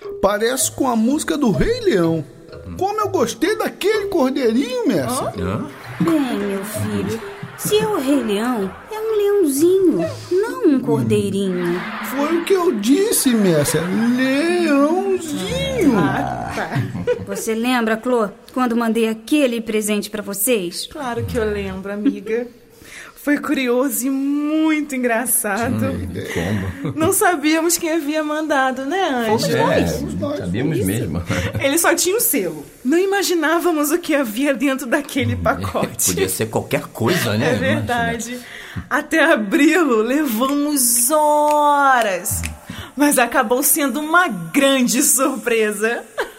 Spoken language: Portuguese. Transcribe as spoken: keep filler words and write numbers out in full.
Parece com a música do Rei Leão. Como eu gostei daquele cordeirinho, Mércia. Hã? Bem, meu filho, se é o Rei Leão, é um leãozinho, não um cordeirinho. Foi o que eu disse, Mércia. Leãozinho. Ah, tá. Você lembra, Clô, quando mandei aquele presente pra vocês? Claro que eu lembro, amiga. Foi curioso e muito engraçado. Hum, como? Não sabíamos quem havia mandado, né, Anjo? É, Fomos nós. sabíamos mesmo. Ele só tinha um selo. Não imaginávamos o que havia dentro daquele pacote. Podia ser qualquer coisa, né? É verdade. Até abri-lo levamos horas. Mas acabou sendo uma grande surpresa.